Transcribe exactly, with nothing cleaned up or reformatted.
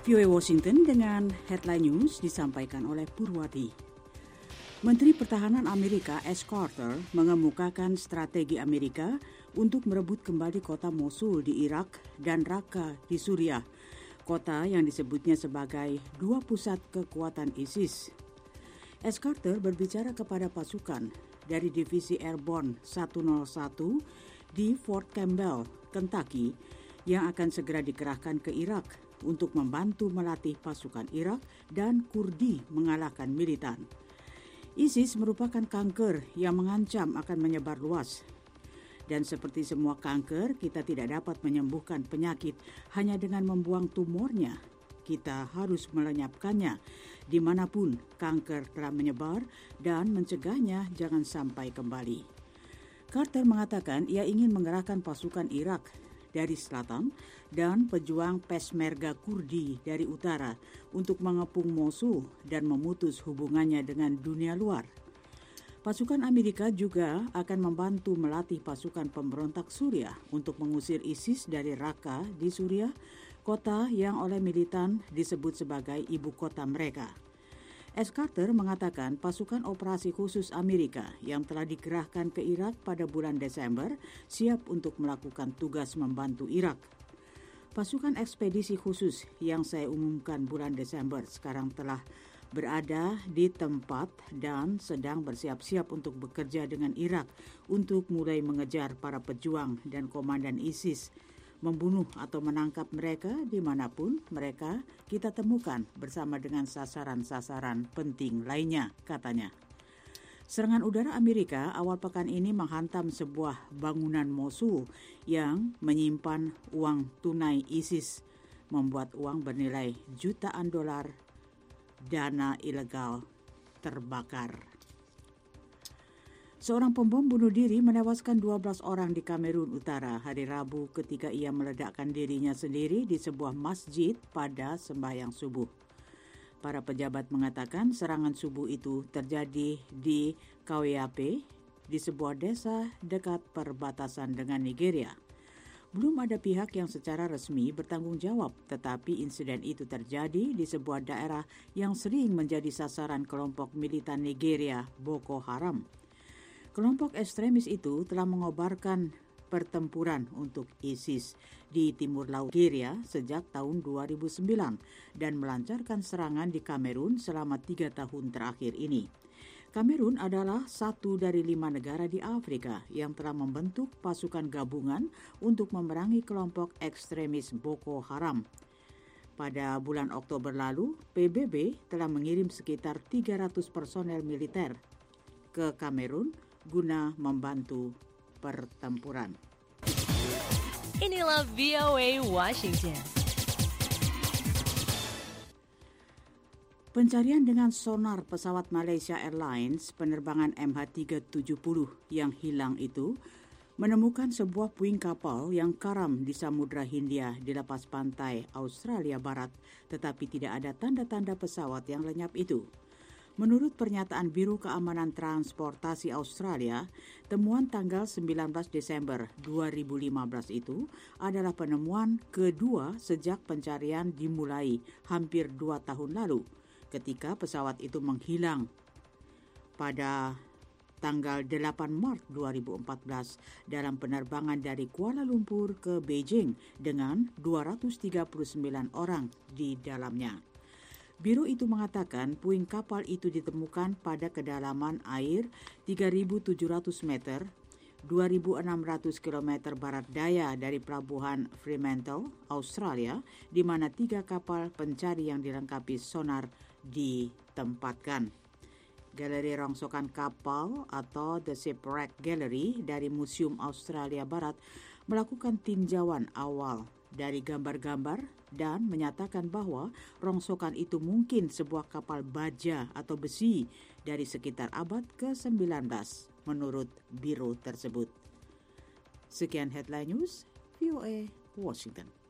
V O A Washington dengan headline news disampaikan oleh Purwati. Menteri Pertahanan Amerika Ash Carter mengemukakan strategi Amerika untuk merebut kembali kota Mosul di Irak dan Raqqa di Suriah, kota yang disebutnya sebagai dua pusat kekuatan ISIS. Ash Carter berbicara kepada pasukan dari Divisi Airborne seratus satu di Fort Campbell, Kentucky, yang akan segera dikerahkan ke Irak untuk membantu melatih pasukan Irak dan Kurdi mengalahkan militan. ISIS merupakan kanker yang mengancam akan menyebar luas. Dan seperti semua kanker, kita tidak dapat menyembuhkan penyakit hanya dengan membuang tumornya. Kita harus melenyapkannya dimanapun kanker telah menyebar dan mencegahnya jangan sampai kembali. Carter mengatakan ia ingin mengerahkan pasukan Irak dari selatan dan pejuang Peshmerga Kurdi dari utara untuk mengepung Mosul dan memutus hubungannya dengan dunia luar. Pasukan Amerika juga akan membantu melatih pasukan pemberontak Suriah untuk mengusir ISIS dari Raqqa di Suriah, kota yang oleh militan disebut sebagai ibu kota mereka. Ash Carter mengatakan pasukan operasi khusus Amerika yang telah dikerahkan ke Irak pada bulan Desember siap untuk melakukan tugas membantu Irak. Pasukan ekspedisi khusus yang saya umumkan bulan Desember sekarang telah berada di tempat dan sedang bersiap-siap untuk bekerja dengan Irak untuk mulai mengejar para pejuang dan komandan ISIS, membunuh atau menangkap mereka dimanapun mereka kita temukan bersama dengan sasaran-sasaran penting lainnya, katanya. Serangan udara Amerika awal pekan ini menghantam sebuah bangunan Mosul yang menyimpan uang tunai ISIS, membuat uang bernilai jutaan dolar dana ilegal terbakar. Seorang pembom bunuh diri menewaskan dua belas orang di Kamerun Utara hari Rabu ketika ia meledakkan dirinya sendiri di sebuah masjid pada sembahyang subuh. Para pejabat mengatakan serangan subuh itu terjadi di Kaweape, di sebuah desa dekat perbatasan dengan Nigeria. Belum ada pihak yang secara resmi bertanggung jawab, tetapi insiden itu terjadi di sebuah daerah yang sering menjadi sasaran kelompok militan Nigeria, Boko Haram. Kelompok ekstremis itu telah mengobarkan pertempuran untuk ISIS di timur laut Nigeria sejak tahun dua ribu sembilan dan melancarkan serangan di Kamerun selama tiga tahun terakhir ini. Kamerun adalah satu dari lima negara di Afrika yang telah membentuk pasukan gabungan untuk memerangi kelompok ekstremis Boko Haram. Pada bulan Oktober lalu, P B B telah mengirim sekitar tiga ratus personel militer ke Kamerun guna membantu pertempuran. Inilah V O A Washington. Pencarian dengan sonar pesawat Malaysia Airlines penerbangan M H tiga tujuh nol yang hilang itu menemukan sebuah puing kapal yang karam di Samudra Hindia di lepas pantai Australia Barat, tetapi tidak ada tanda-tanda pesawat yang lenyap itu. Menurut pernyataan Biro Keamanan Transportasi Australia, temuan tanggal sembilan belas Desember dua ribu lima belas itu adalah penemuan kedua sejak pencarian dimulai hampir dua tahun lalu, ketika pesawat itu menghilang pada tanggal delapan Maret dua ribu empat belas dalam penerbangan dari Kuala Lumpur ke Beijing dengan dua ratus tiga puluh sembilan orang di dalamnya. Biro itu mengatakan puing kapal itu ditemukan pada kedalaman air tiga ribu tujuh ratus meter, dua ribu enam ratus kilometer barat daya dari pelabuhan Fremantle, Australia, di mana tiga kapal pencari yang dilengkapi sonar ditempatkan. Galeri rongsokan kapal atau The Shipwreck Gallery dari Museum Australia Barat melakukan tinjauan awal dari gambar-gambar dan menyatakan bahwa rongsokan itu mungkin sebuah kapal baja atau besi dari sekitar abad ke sembilan belas menurut biro tersebut. Sekian headline news V O A Washington.